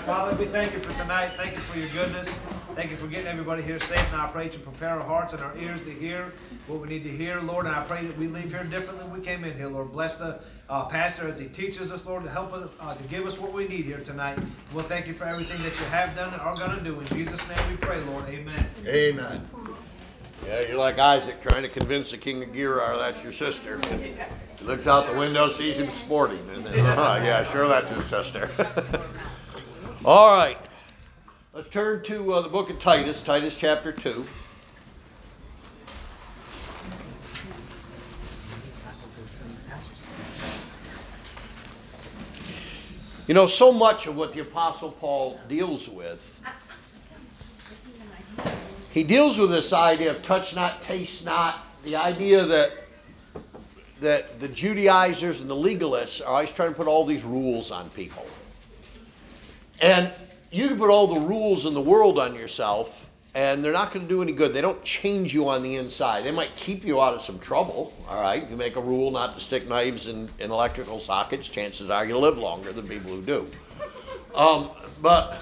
Father, we thank you for tonight. Thank you for your goodness. Thank you for getting everybody here safe. Now I pray to prepare our hearts and our ears to hear what we need to hear, Lord. And I pray that we leave here differently than we came in here, Lord. Bless the pastor as he teaches us, Lord, to help us, to give us what we need here tonight. We'll thank you for everything that you have done and are going to do. In Jesus' name we pray, Lord. Amen. Amen. Yeah, you're like Isaac trying to convince the king of Gerar that's your sister. He looks out the window, sees him sporting. And then, yeah, sure, that's his sister. All right. Let's turn to the book of Titus, Titus chapter 2. You know, so much of what the Apostle Paul deals with, he deals with this idea of touch not, taste not, the idea that the Judaizers and the legalists are always trying to put all these rules on people. And you can put all the rules in the world on yourself, and they're not going to do any good. They don't change you on the inside. They might keep you out of some trouble, all right? If you make a rule not to stick knives in electrical sockets, chances are you'll live longer than people who do. But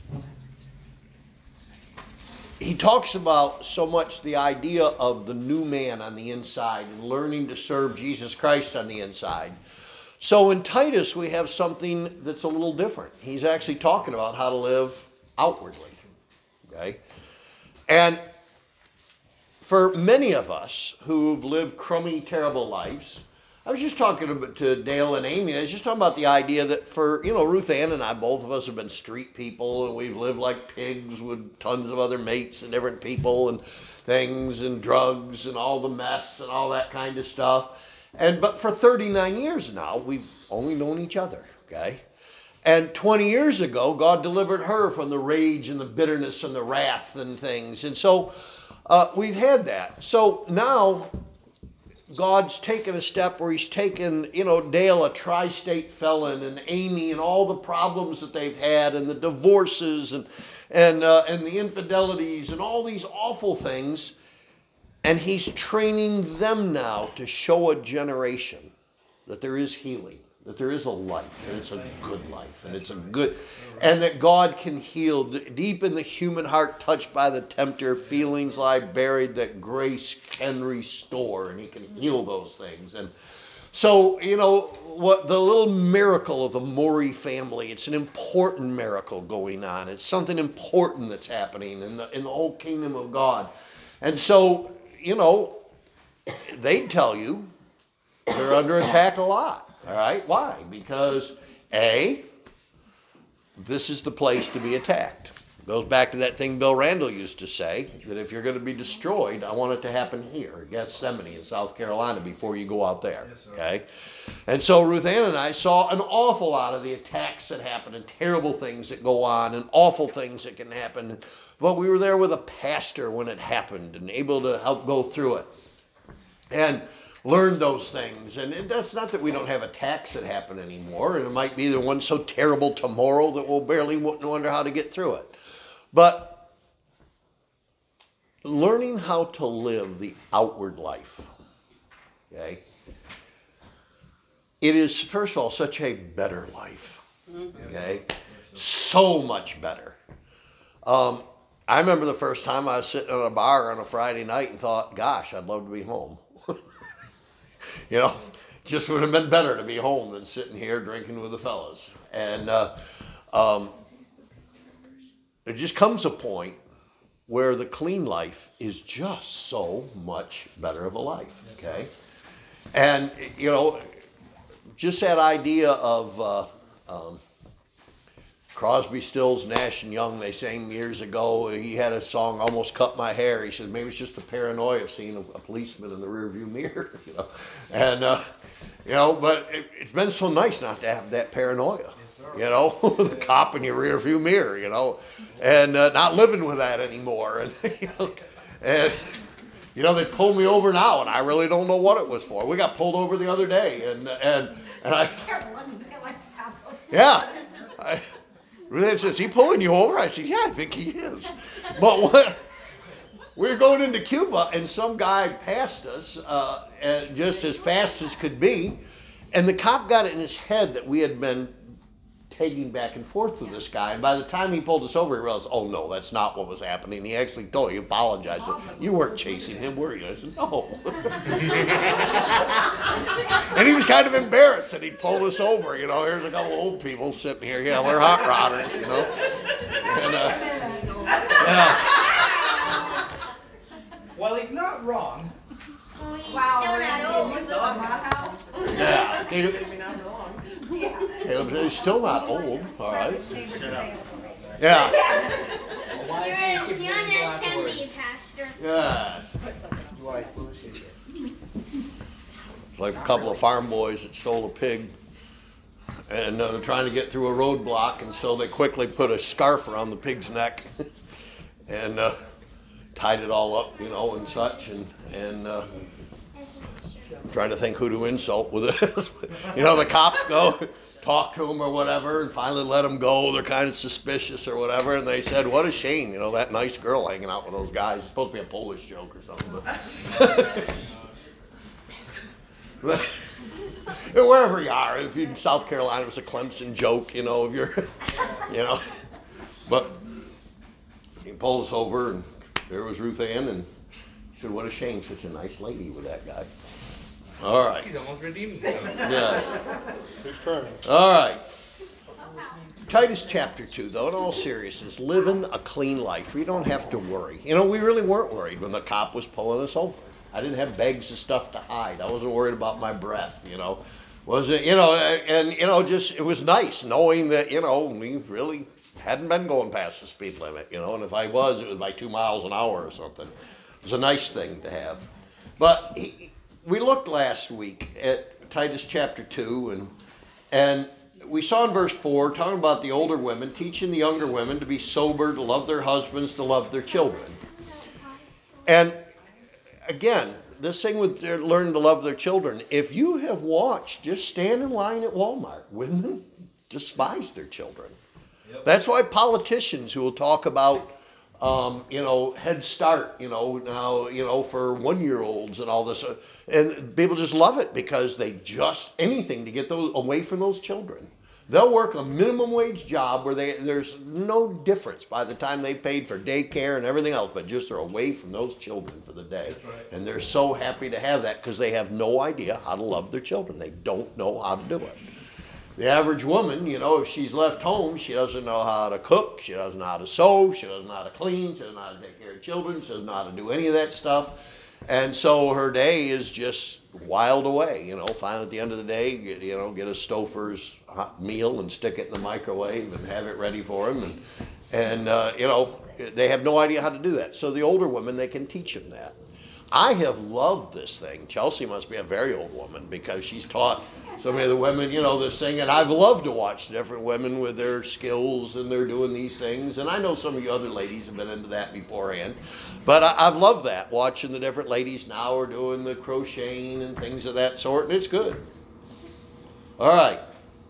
he talks about so much the idea of the new man on the inside and learning to serve Jesus Christ on the inside. So in Titus, we have something that's a little different. He's actually talking about how to live outwardly, okay? And for many of us who've lived crummy, terrible lives, I was just talking to Dale and Amy, and I was just talking about the idea that for, Ruth Ann and I, both of us have been street people, and we've lived like pigs with tons of other mates and different people and things and drugs and all the mess and all that kind of stuff. But for 39 years now, we've only known each other, okay? And 20 years ago, God delivered her from the rage and the bitterness and the wrath and things. And so we've had that. So now God's taken a step where he's taken, Dale, a tri-state felon, and Amy and all the problems that they've had and the divorces and the infidelities and all these awful things. And he's training them now to show a generation that there is healing, that there is a life, and it's a good life, and that God can heal. Deep in the human heart, touched by the tempter, feelings lie buried that grace can restore, and he can heal those things. And so, what the little miracle of the Maury family, it's an important miracle going on. It's something important that's happening in the whole kingdom of God. And so, they'd tell you they're under attack a lot. All right? Why? Because, A, this is the place to be attacked. It goes back to that thing Bill Randall used to say, that if you're going to be destroyed, I want it to happen here, Gethsemane in South Carolina, before you go out there. Okay? And so Ruth Ann and I saw an awful lot of the attacks that happen and terrible things that go on and awful things that can happen. But we were there with a pastor when it happened and able to help go through it and learn those things. And that's not that we don't have attacks that happen anymore. And it might be the one so terrible tomorrow that we'll barely wonder how to get through it. But learning how to live the outward life, okay? It is, first of all, such a better life, okay? So much better. I remember the first time I was sitting at a bar on a Friday night and thought, gosh, I'd love to be home. Just would have been better to be home than sitting here drinking with the fellas. And it just comes a point where the clean life is just so much better of a life, okay? And, just that idea of Crosby, Stills, Nash and Young, they sang years ago. He had a song, Almost Cut My Hair. He said, maybe it's just the paranoia of seeing a policeman in the rearview mirror, And, but it's been so nice not to have that paranoia, the cop in your rearview mirror, and not living with that anymore. And, they pulled me over now, and I really don't know what it was for. We got pulled over the other day, and I, yeah, Ruth says, is he pulling you over? I said, yeah, I think he is. But we were going into Cuba, and some guy passed us and just as fast as could be, and the cop got it in his head that we had been pegging back and forth with this guy. And by the time he pulled us over, he realized, oh no, that's not what was happening. He actually told, he apologized. Said, you weren't chasing him, were you? I said, no. And he was kind of embarrassed that he pulled us over. You know, here's a couple old people sitting here. Yeah, we're hot rodders, you know. And, yeah. Well, he's not wrong. Wow, Still not old. you live at my house? Yeah. Maybe not long. Caleb said he's still not old, all right. Yeah. You're as young as can be, Pastor. Yes. Do I appreciate it? It's like a couple of farm boys that stole a pig, and they're trying to get through a roadblock, and so they quickly put a scarf around the pig's neck and tied it all up, you know, and such, and trying to think who to insult with this. You know, the cops go talk to them or whatever, and finally let them go. They're kind of suspicious or whatever, and they said, what a shame, you know, that nice girl hanging out with those guys. It's supposed to be a Polish joke or something. But wherever you are, if you're in South Carolina, it's a Clemson joke, you know, if you're, you know. But he pulled us over, and there was Ruth Ann, and he said, what a shame, such a nice lady with that guy. All right. He's almost redeemed himself. Yeah. All right. Titus chapter 2, though, in all seriousness, living a clean life. We don't have to worry. You know, we really weren't worried when the cop was pulling us over. I didn't have bags of stuff to hide. I wasn't worried about my breath, you know. Was it, you know, and, you know, just, it was nice knowing that, you know, we really hadn't been going past the speed limit, you know, and if I was, it was by 2 miles an hour or something. It was a nice thing to have. But we looked last week at Titus chapter 2, and we saw in verse 4, talking about the older women, teaching the younger women to be sober, to love their husbands, to love their children. And again, this thing with learning to love their children, if you have watched, just stand in line at Walmart, women despise their children. Yep. That's why politicians who will talk about you know, Head Start, you know, now, you know, for 1-year-olds and all this. And people just love it because they just, anything to get those away from those children. They'll work a minimum wage job where there's no difference by the time they paid for daycare and everything else, but just they're away from those children for the day. Right. And they're so happy to have that because they have no idea how to love their children. They don't know how to do it. The average woman, you know, if she's left home, she doesn't know how to cook, she doesn't know how to sew, she doesn't know how to clean, she doesn't know how to take care of children, she doesn't know how to do any of that stuff. And so her day is just wiled away, you know. Finally, at the end of the day, you know, get a Stouffer's hot meal and stick it in the microwave and have it ready for them. And you know, they have no idea how to do that. So the older women, they can teach them that. I have loved this thing. Chelsea must be a very old woman because she's taught so many of the women, you know, this thing. And I've loved to watch different women with their skills and they're doing these things. And I know some of you other ladies have been into that beforehand. But I've loved that, watching the different ladies now are doing the crocheting and things of that sort. And it's good. All right.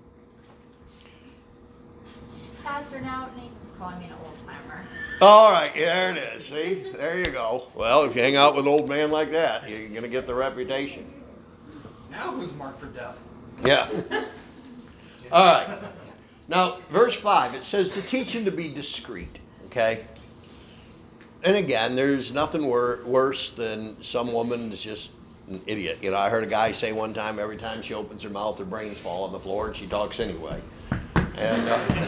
Pastor, now Nathan's calling me an old timer. All right, there it is. See, there you go. Well, if you hang out with an old man like that, you're going to get the reputation. Now who's marked for death? Yeah. All right. Now, verse 5, it says to teach him to be discreet, okay? And again, there's nothing worse than some woman is just an idiot. You know, I heard a guy say one time, every time she opens her mouth, her brains fall on the floor and she talks anyway. And,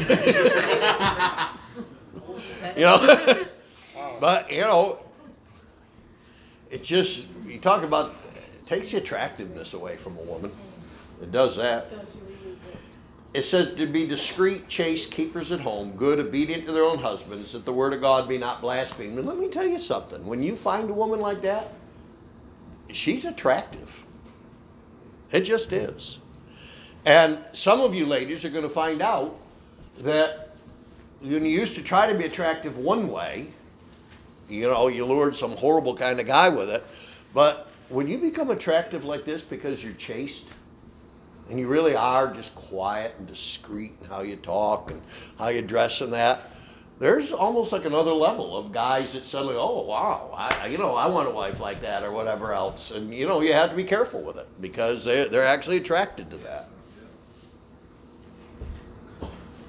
you know, but, you know, it's just, you talk about, it takes the attractiveness away from a woman. It does that. It says to be discreet, chaste, keepers at home, good, obedient to their own husbands, that the word of God be not blasphemed. And let me tell you something. When you find a woman like that, she's attractive. It just is. And some of you ladies are going to find out that when you used to try to be attractive one way, you know, you lured some horrible kind of guy with it. But when you become attractive like this because you're chaste, and you really are just quiet and discreet in how you talk and how you dress and that, there's almost like another level of guys that suddenly, oh, wow, I want a wife like that or whatever else. And, you know, you have to be careful with it because they're actually attracted to that.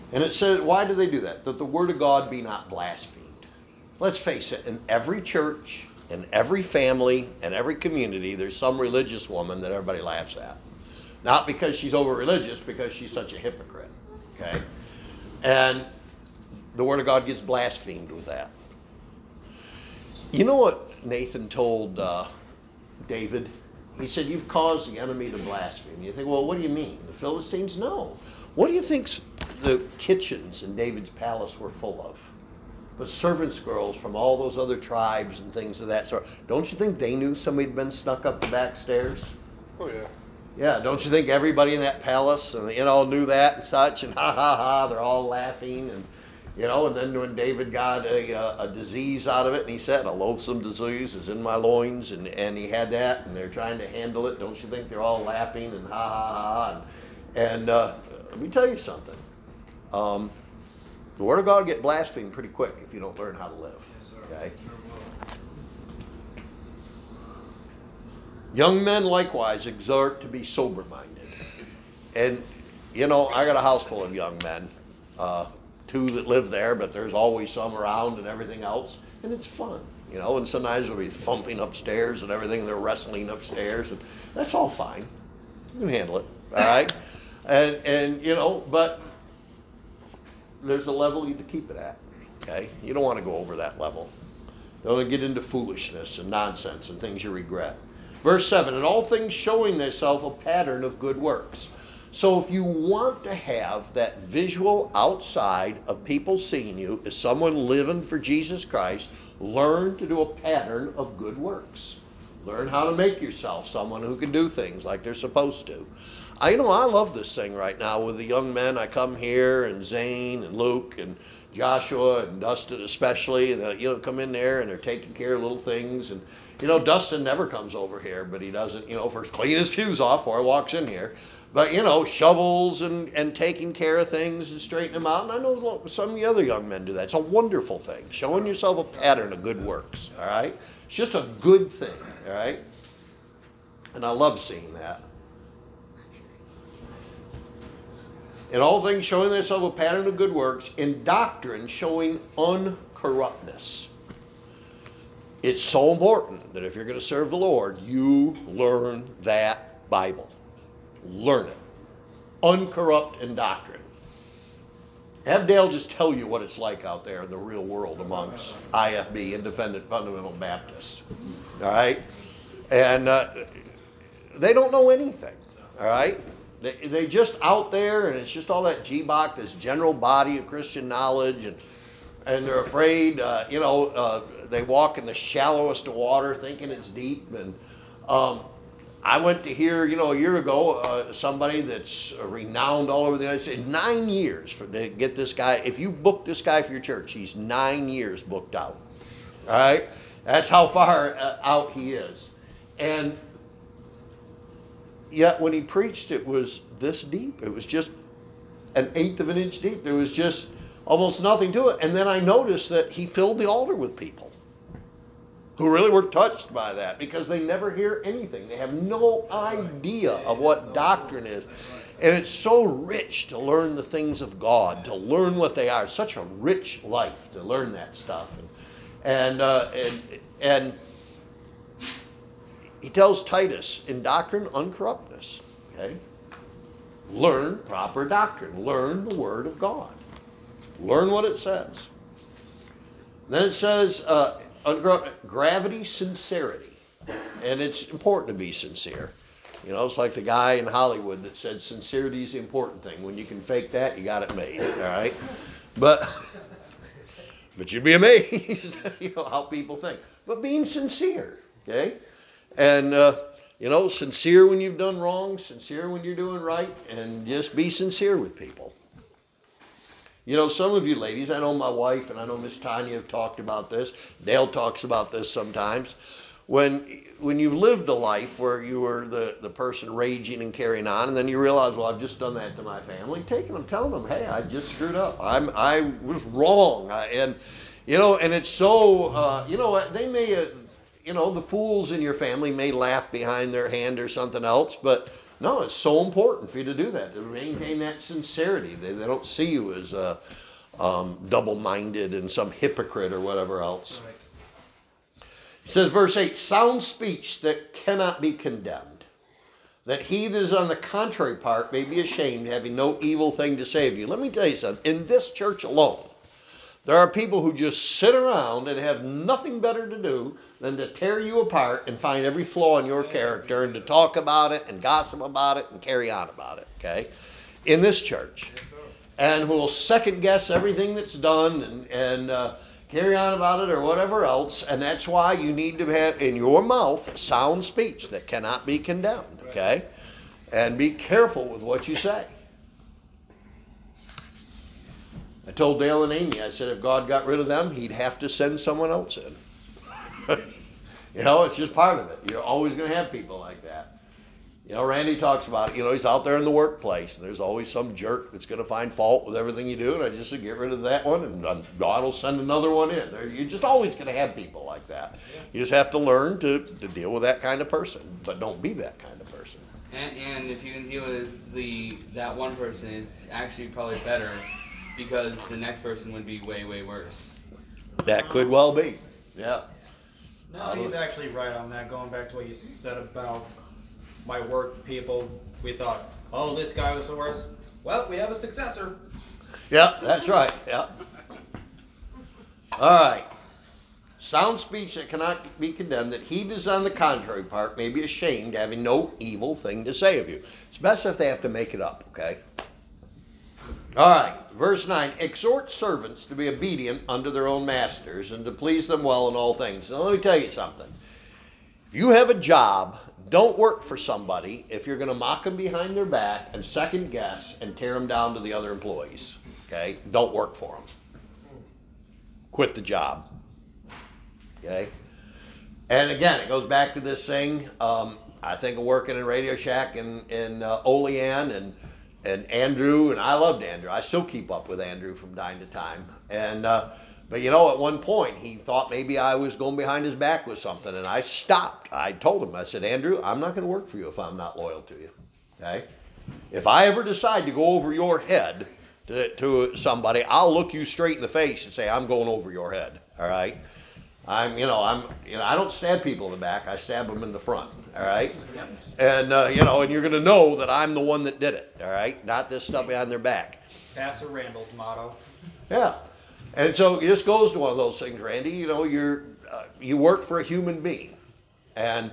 And it says, why do they do that? That the word of God be not blasphemed. Let's face it, in every church, in every family, and every community, there's some religious woman that everybody laughs at. Not because she's over religious, because she's such a hypocrite. Okay? And the word of God gets blasphemed with that. You know what Nathan told David? He said, you've caused the enemy to blaspheme. You think, well, what do you mean? The Philistines? No. What do you think the kitchens in David's palace were full of? But servants' girls from all those other tribes and things of that sort. Don't you think they knew somebody had been snuck up the back stairs? Oh, yeah. Yeah, don't you think everybody in that palace and knew that and such, and ha ha ha, they're all laughing, and and then when David got a disease out of it, and he said, a loathsome disease is in my loins, and he had that, and they're trying to handle it, don't you think they're all laughing and ha ha ha, and let me tell you something. The word of God get blasphemed pretty quick if you don't learn how to live. Yes, sir. Okay? Sure will. Young men likewise exhort to be sober-minded. And, I got a house full of young men. 2 that live there, but there's always some around and everything else. And it's fun, and sometimes they'll be thumping upstairs and everything. They're wrestling upstairs. And that's all fine. You can handle it, all right? And but there's a level you to keep it at, okay? You don't want to go over that level. You don't want to get into foolishness and nonsense and things you regret. Verse 7, in all things showing thyself a pattern of good works. So if you want to have that visual outside of people seeing you as someone living for Jesus Christ, learn to do a pattern of good works. Learn how to make yourself someone who can do things like they're supposed to. I love this thing right now with the young men. I come here, and Zane and Luke and Joshua and Dustin especially, and come in there and they're taking care of little things. And Dustin never comes over here, but he doesn't, first clean his fuse off before he walks in here. But, shovels and taking care of things and straightening them out. And I know some of the other young men do that. It's a wonderful thing. Showing yourself a pattern of good works, all right? It's just a good thing, all right? And I love seeing that. In all things showing thyself a pattern of good works, in doctrine showing uncorruptness. It's so important that if you're going to serve the Lord, you learn that Bible. Learn it. Uncorrupt in doctrine. Have Dale just tell you what it's like out there in the real world amongst IFB, Independent Fundamental Baptists. All right? And they don't know anything. All right? They just out there, and it's just all that GBOC, this general body of Christian knowledge, and they're afraid, they walk in the shallowest of water thinking it's deep. And I went to hear, a year ago, somebody that's renowned all over the United States, 9 years to get this guy. If you book this guy for your church, he's 9 years booked out. All right? That's how far out he is. And yet when he preached, it was this deep. It was just 1/8 of an inch deep. There was just almost nothing to it. And then I noticed that he filled the altar with people who really were touched by that because they never hear anything. They have no idea of what doctrine is. And it's so rich to learn the things of God, to learn what they are. It's such a rich life to learn that stuff. And he tells Titus, in doctrine, uncorruptness. Okay? Learn proper doctrine. Learn the Word of God. Learn what it says. Then it says, gravity, sincerity. And it's important to be sincere. It's like the guy in Hollywood that said sincerity is the important thing. When you can fake that, you got it made. All right? But you'd be amazed, how people think. But being sincere, okay? And, sincere when you've done wrong, sincere when you're doing right, and just be sincere with people. Some of you ladies, I know my wife and I know Miss Tanya have talked about this. Dale talks about this sometimes. When you've lived a life where you were the person raging and carrying on, and then you realize, well, I've just done that to my family, taking them, telling them, hey, I just screwed up. I was wrong. And it's so, they may, the fools in your family may laugh behind their hand or something else, but No, it's so important for you to do that, to maintain that sincerity. They don't see you as double-minded and some hypocrite or whatever else. Right. It says, verse 8, sound speech that cannot be condemned, that he that is on the contrary part may be ashamed, having no evil thing to say of you. Let me tell you something. In this church alone, there are people who just sit around and have nothing better to do than to tear you apart and find every flaw in your character and to talk about it and gossip about it and carry on about it, okay? In this church. And who will second guess everything that's done and carry on about it or whatever else. And that's why you need to have in your mouth sound speech that cannot be condemned, okay? And be careful with what you say. I told Dale and Amy, I said if God got rid of them, he'd have to send someone else in. You know, it's just part of it. You're always going to have people like that. You know, Randy talks about, you know, he's out there in the workplace, and there's always some jerk that's going to find fault with everything you do, and I just said, get rid of that one, and God will send another one in. You're just always going to have people like that. Yeah. You just have to learn to deal with that kind of person, but don't be that kind of person. And if you can deal with that one person, it's actually probably better, because the next person would be way, way worse. That could well be, yeah. No, he's actually right on that. Going back to what you said about my work people, we thought, oh, this guy was the worst. Well, we have a successor. Yeah, that's right, yeah. All right. Sound speech that cannot be condemned, that he that is on the contrary part may be ashamed, having no evil thing to say of you. It's best if they have to make it up, okay? All right, verse 9, exhort servants to be obedient unto their own masters and to please them well in all things. Now let me tell you something. If you have a job, don't work for somebody if you're going to mock them behind their back and second guess and tear them down to the other employees, okay? Don't work for them. Quit the job, okay? And again, it goes back to this thing. I think of working in Radio Shack in Olean and Andrew, and I loved Andrew. I still keep up with Andrew from time to time. And but you know, at one point, he thought maybe I was going behind his back with something, and I stopped. I told him, I said, Andrew, I'm not going to work for you if I'm not loyal to you, okay? If I ever decide to go over your head to somebody, I'll look you straight in the face and say, I'm going over your head, all right? I don't stab people in the back. I stab them in the front, all right? And, and you're going to know that I'm the one that did it, all right? Not this stuff behind their back. Pastor Randall's motto. Yeah. And so it just goes to one of those things, Randy. You know, you work for a human being. And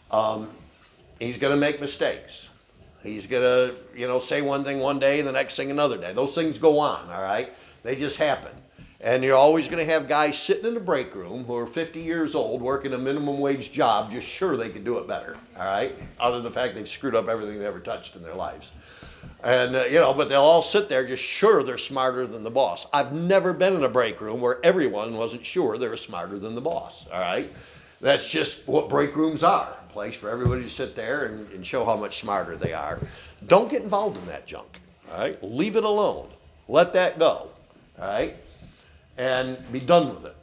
he's going to make mistakes. He's going to, say one thing one day and the next thing another day. Those things go on, all right? They just happen. And you're always going to have guys sitting in the break room who are 50 years old working a minimum wage job just sure they can do it better, all right? Other than the fact they've screwed up everything they ever touched in their lives. And, but they'll all sit there just sure they're smarter than the boss. I've never been in a break room where everyone wasn't sure they were smarter than the boss, all right? That's just what break rooms are, a place for everybody to sit there and show how much smarter they are. Don't get involved in that junk, all right? Leave it alone. Let that go, all right? And be done with it.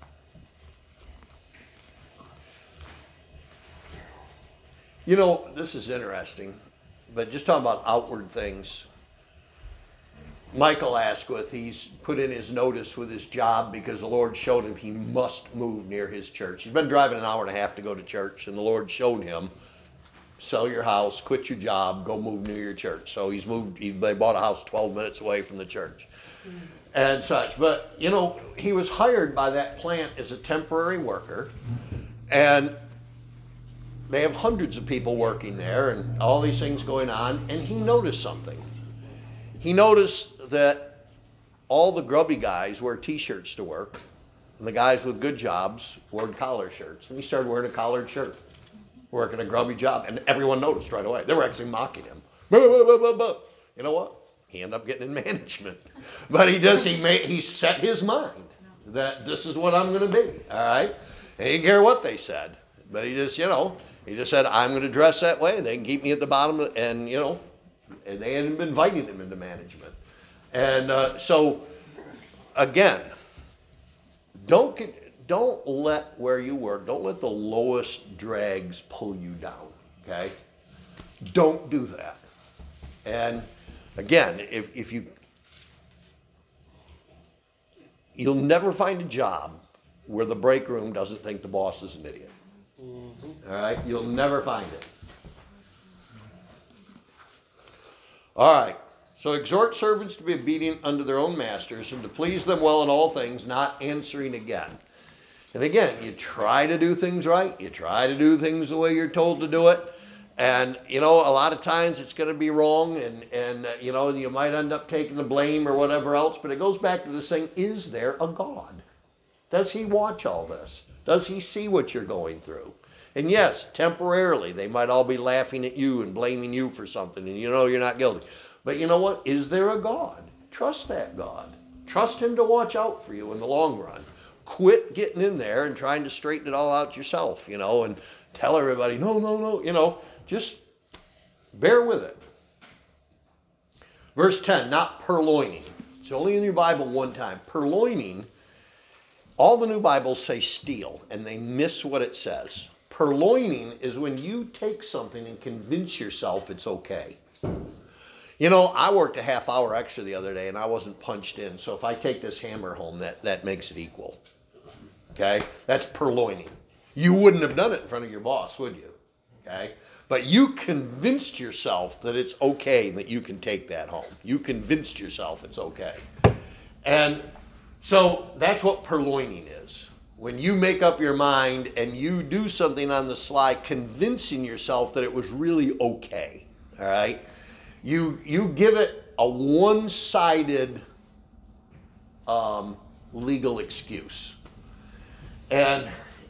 You know, this is interesting, but just talking about outward things. Michael Asquith, he's put in his notice with his job because the Lord showed him he must move near his church. He's been driving an hour and a half to go to church, and the Lord showed him, sell your house, quit your job, go move near your church. So he's moved, they bought a house 12 minutes away from the church. And such. But, he was hired by that plant as a temporary worker, and they have hundreds of people working there and all these things going on, and he noticed something. He noticed that all the grubby guys wear t-shirts to work, and the guys with good jobs wore collar shirts. And he started wearing a collared shirt, working a grubby job, and everyone noticed right away. They were actually mocking him. You know what? He ended up getting in management. But he set his mind that this is what I'm going to be, all right? And he didn't care what they said. But he just said, I'm going to dress that way. They can keep me at the bottom. And they hadn't been inviting him into management. And so, again, don't let where you work, don't let the lowest dregs pull you down, okay? Don't do that. And again, if you'll never find a job where the break room doesn't think the boss is an idiot. All right? You'll never find it. All right. So exhort servants to be obedient unto their own masters and to please them well in all things, not answering again. And again, you try to do things right. You try to do things the way you're told to do it. And, a lot of times it's going to be wrong and you might end up taking the blame or whatever else. But it goes back to this thing, is there a God? Does he watch all this? Does he see what you're going through? And yes, temporarily, they might all be laughing at you and blaming you for something, and you're not guilty. But you know what? Is there a God? Trust that God. Trust him to watch out for you in the long run. Quit getting in there and trying to straighten it all out yourself, and tell everybody, no, just bear with it. Verse 10, not purloining. It's only in your Bible one time. Purloining, all the new Bibles say steal, and they miss what it says. Purloining is when you take something and convince yourself it's okay. I worked a half hour extra the other day and I wasn't punched in. So if I take this hammer home, that makes it equal. Okay? That's purloining. You wouldn't have done it in front of your boss, would you? Okay? But you convinced yourself that it's okay that you can take that home. You convinced yourself it's okay. And so that's what purloining is. When you make up your mind and you do something on the sly, convincing yourself that it was really okay. All right? You give it a one-sided legal excuse. And,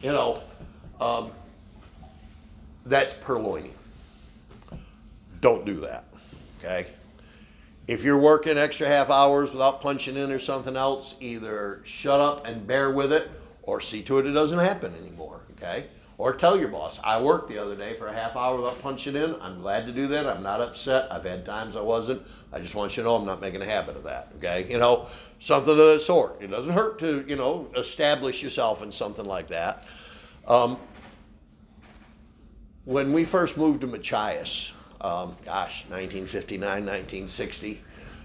that's purloining. Don't do that, okay? If you're working extra half hours without punching in or something else, either shut up and bear with it or see to it doesn't happen anymore, okay? Or tell your boss, I worked the other day for a half hour without punching in. I'm glad to do that. I'm not upset. I've had times I wasn't. I just want you to know I'm not making a habit of that, okay? Something of that sort. It doesn't hurt to, establish yourself in something like that. When we first moved to Machias, 1959, 1960,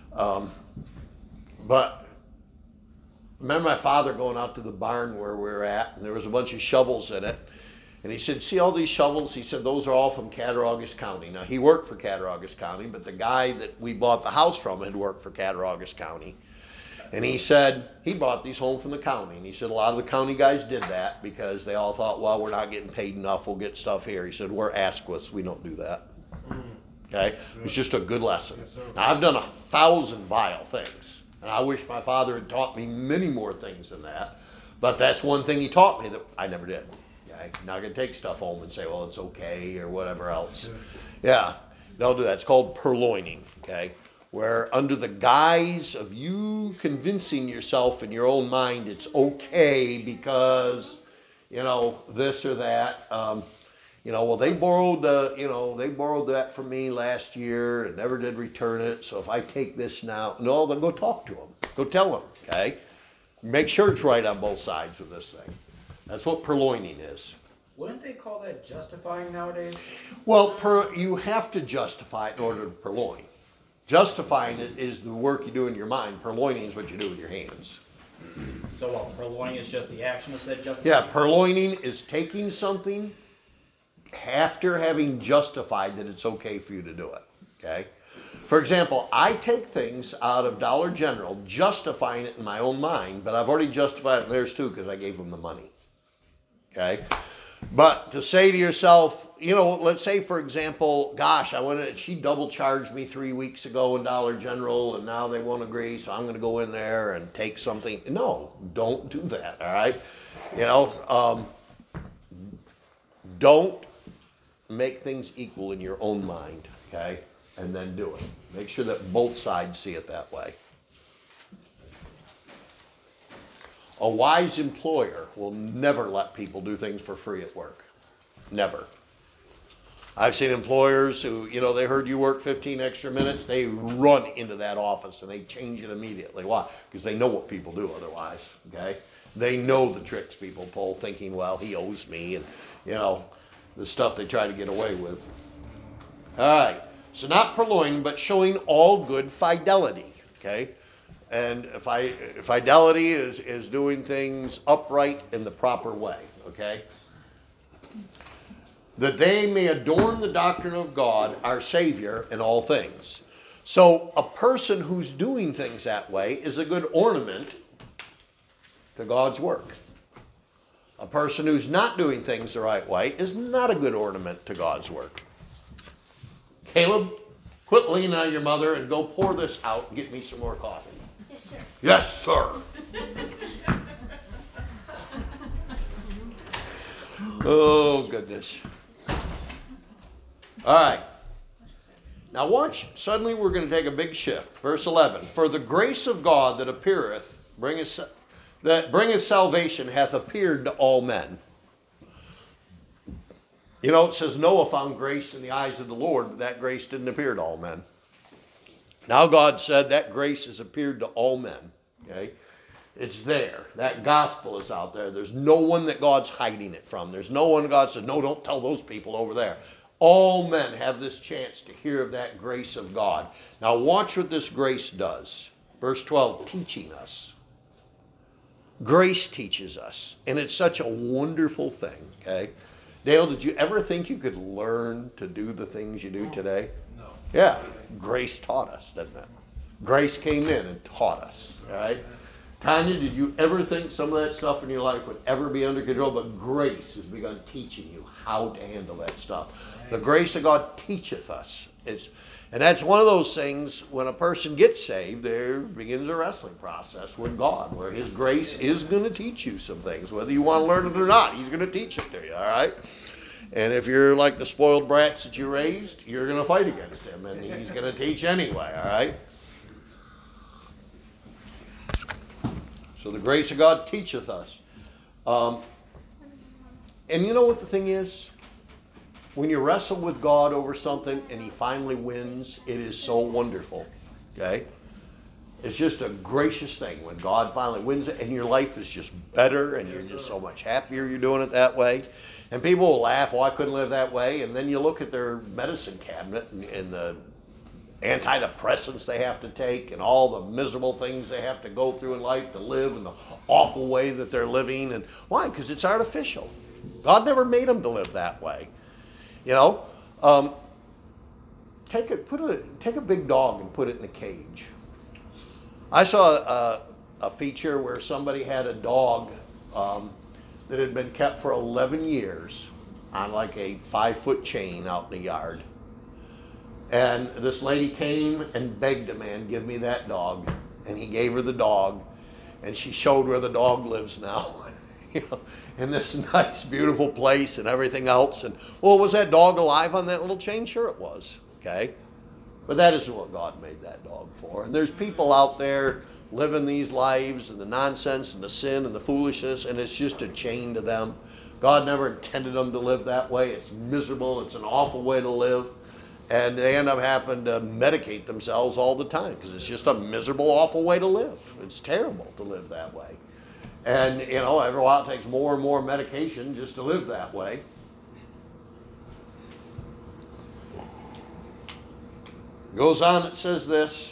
but remember my father going out to the barn where we were at, and there was a bunch of shovels in it. And he said, see all these shovels? He said, those are all from Cattaraugus County. Now, he worked for Cattaraugus County, but the guy that we bought the house from had worked for Cattaraugus County. And he said, he brought these home from the county. And he said, a lot of the county guys did that because they all thought, well, we're not getting paid enough. We'll get stuff here. He said, we're Asquiths. We don't do that. Okay? It's just a good lesson. Now, I've done 1,000 vile things. And I wish my father had taught me many more things than that. But that's one thing he taught me that I never did. Okay? Not going to take stuff home and say, well, it's okay or whatever else. Yeah. Don't do that. It's called purloining. Okay? Where under the guise of you convincing yourself in your own mind it's okay because, this or that, well, they borrowed that from me last year and never did return it. So if I take this now, no, then go talk to them. Go tell them, okay? Make sure it's right on both sides with this thing. That's what purloining is. Wouldn't they call that justifying nowadays? Well, you have to justify it in order to purloin. Justifying it is the work you do in your mind. Purloining is what you do with your hands. So purloining is just the action of said justifying? Yeah, purloining is taking something after having justified that it's okay for you to do it, okay? For example, I take things out of Dollar General, justifying it in my own mind, but I've already justified it in theirs too because I gave them the money, okay? But to say to yourself, let's say, for example, gosh, she double charged me 3 weeks ago in Dollar General, and now they won't agree, so I'm going to go in there and take something. No, don't do that, all right? Don't make things equal in your own mind, okay? And then do it. Make sure that both sides see it that way. A wise employer will never let people do things for free at work. Never. I've seen employers who, they heard you work 15 extra minutes, they run into that office and they change it immediately. Why? Because they know what people do otherwise, okay? They know the tricks people pull thinking, well, he owes me, and, the stuff they try to get away with. All right. So not purloining, but showing all good fidelity. Okay. And fidelity is doing things upright in the proper way. Okay. That they may adorn the doctrine of God, our Savior, in all things. So a person who's doing things that way is a good ornament to God's work. A person who's not doing things the right way is not a good ornament to God's work. Caleb, quit leaning on your mother and go pour this out and get me some more coffee. Yes, sir. Yes, sir. Oh, goodness. All right. Now watch, suddenly we're going to take a big shift. Verse 11. For the grace of God that appeareth, that bringeth salvation hath appeared to all men. You know, it says Noah found grace in the eyes of the Lord, but that grace didn't appear to all men. Now God said that grace has appeared to all men. Okay? It's there. That gospel is out there. There's no one that God's hiding it from. There's no one God says, no, don't tell those people over there. All men have this chance to hear of that grace of God. Now watch what this grace does. Verse 12, teaching us. Grace teaches us. And it's such a wonderful thing, okay? Dale, did you ever think you could learn to do the things you do today? No. Yeah, grace taught us, didn't it? Grace came in and taught us, all right? Tanya, did you ever think some of that stuff in your life would ever be under control? But grace has begun teaching you how to handle that stuff. The grace of God teacheth us. And that's one of those things, when a person gets saved, there begins a wrestling process with God, where His grace is going to teach you some things. Whether you want to learn it or not, He's going to teach it to you, all right? And if you're like the spoiled brats that you raised, you're going to fight against Him, and He's going to teach anyway, all right? So the grace of God teacheth us. And you know what the thing is? When you wrestle with God over something and He finally wins, it is so wonderful. Okay? It's just a gracious thing when God finally wins it and your life is just better and you're just so much happier you're doing it that way. And people will laugh, oh, I couldn't live that way. And then you look at their medicine cabinet and the antidepressants they have to take and all the miserable things they have to go through in life to live in the awful way that they're living. And why? Because it's artificial. God never made them to live that way. You know, take a big dog and put it in a cage. I saw a feature where somebody had a dog that had been kept for 11 years on like a 5-foot chain out in the yard. And this lady came and begged a man, give me that dog. And he gave her the dog. And she showed where the dog lives now. You know, in this nice, beautiful place and everything else. And, well, was that dog alive on that little chain? Sure it was. Okay? But that isn't what God made that dog for. And there's people out there living these lives and the nonsense and the sin and the foolishness, and it's just a chain to them. God never intended them to live that way. It's miserable. It's an awful way to live. And they end up having to medicate themselves all the time because it's just a miserable, awful way to live. It's terrible to live that way. And, you know, every while it takes more and more medication just to live that way. Goes on, it says this.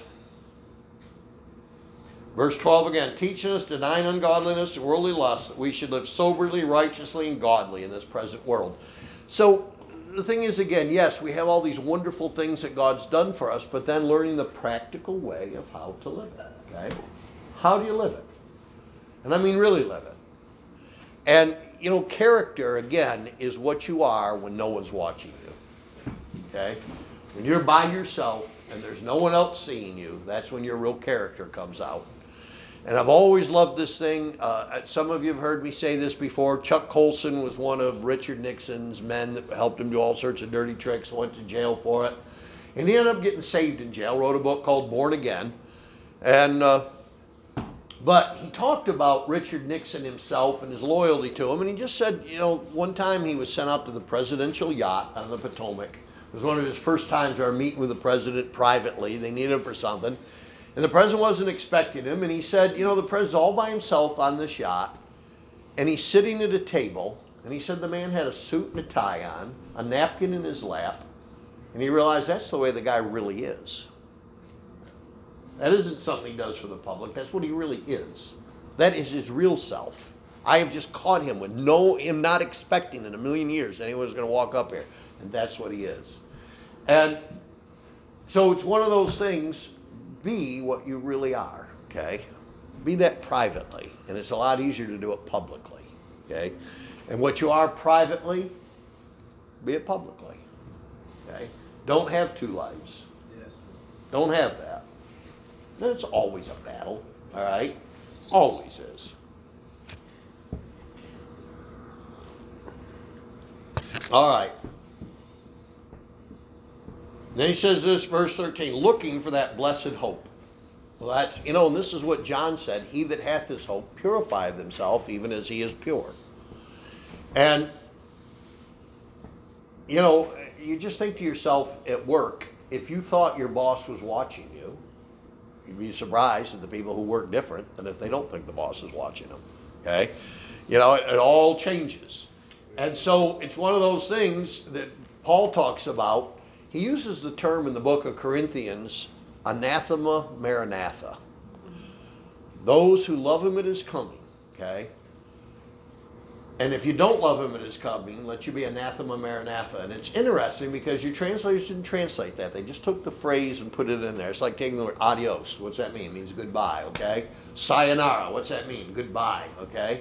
Verse 12 again, teaching us, denying ungodliness and worldly lust, that we should live soberly, righteously, and godly in this present world. So, the thing is, again, yes, we have all these wonderful things that God's done for us, but then learning the practical way of how to live it, okay? How do you live it? And I mean really live it. And, you know, character, again, is what you are when no one's watching you, okay? When you're by yourself and there's no one else seeing you, that's when your real character comes out. And I've always loved this thing. Some of you have heard me say this before. Chuck Colson was one of Richard Nixon's men that helped him do all sorts of dirty tricks, went to jail for it. And he ended up getting saved in jail, wrote a book called Born Again. And but he talked about Richard Nixon himself and his loyalty to him. And he just said, you know, one time he was sent out to the presidential yacht on the Potomac. It was one of his first times ever meeting with the president privately. They needed him for something. And the president wasn't expecting him, and he said, you know, the president's all by himself on this yacht, and he's sitting at a table, and he said the man had a suit and a tie on, a napkin in his lap, And he realized that's the way the guy really is. That isn't something he does for the public. That's what he really is. That is his real self. I have just caught him with him not expecting in a million years anyone was going to walk up here. And that's what he is. And so it's one of those things, be what you really are, okay? Be that privately. And it's a lot easier to do it publicly, okay? And what you are privately, be it publicly, okay? Don't have two lives. Yes. Don't have that. It's always a battle, all right? Always is. All right. Then he says this, verse 13, looking for that blessed hope. Well, that's, and this is what John said, he that hath this hope purifieth himself even as he is pure. And, you just think to yourself at work, if you thought your boss was watching you, you'd be surprised at the people who work different than if they don't think the boss is watching them. Okay? It all changes. And so it's one of those things that Paul talks about. He uses the term in the book of Corinthians, anathema maranatha. Those who love him at his coming. Okay? And if you don't love him at his coming, let you be anathema maranatha. And it's interesting because your translators didn't translate that. They just took the phrase and put it in there. It's like taking the word adios. What's that mean? It means goodbye, okay? Sayonara. What's that mean? Goodbye, okay?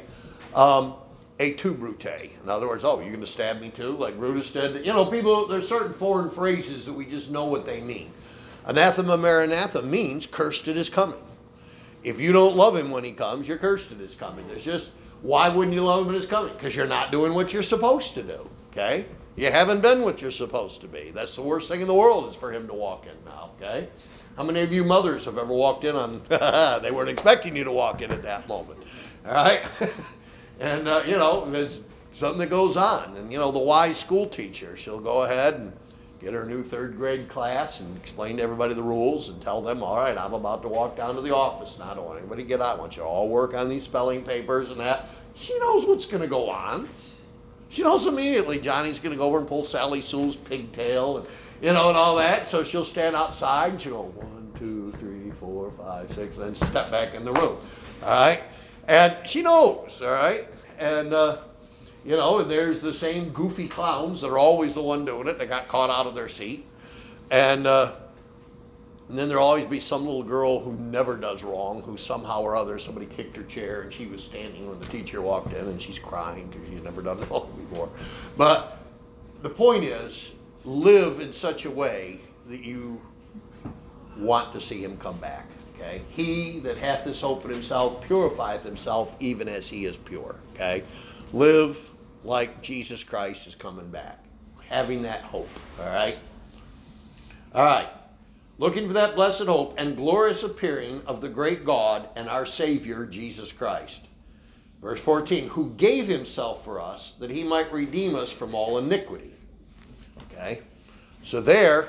Et tu, Brute. In other words, you're going to stab me too, like Brutus did. People, there's certain foreign phrases that we just know what they mean. Anathema maranatha means cursed at his coming. If you don't love him when he comes, you're cursed at his coming. There's just, why wouldn't you love him at his coming? Because you're not doing what you're supposed to do, okay? You haven't been what you're supposed to be. That's the worst thing in the world is for him to walk in now, okay? How many of you mothers have ever walked in on, they weren't expecting you to walk in at that moment, all right? And, there's something that goes on. And, the wise school teacher, she'll go ahead and get her new third grade class and explain to everybody the rules and tell them, all right, I'm about to walk down to the office now. I don't want anybody to get out. I want you to all work on these spelling papers and that. She knows what's going to go on. She knows immediately Johnny's going to go over and pull Sally Sue's pigtail and, and all that. So she'll stand outside and she'll go 1, 2, 3, 4, 5, 6, and then step back in the room. All right? And she knows, all right? And, and there's the same goofy clowns that are always the one doing it. They got caught out of their seat. And then there'll always be some little girl who never does wrong, who somehow or other, somebody kicked her chair and she was standing when the teacher walked in and she's crying because she's never done wrong before. But the point is, live in such a way that you want to see him come back. Okay? He that hath this hope in himself purifieth himself even as he is pure. Okay? Live like Jesus Christ is coming back. Having that hope. All right? All right. Looking for that blessed hope and glorious appearing of the great God and our Savior, Jesus Christ. Verse 14, who gave himself for us that he might redeem us from all iniquity. Okay? So there,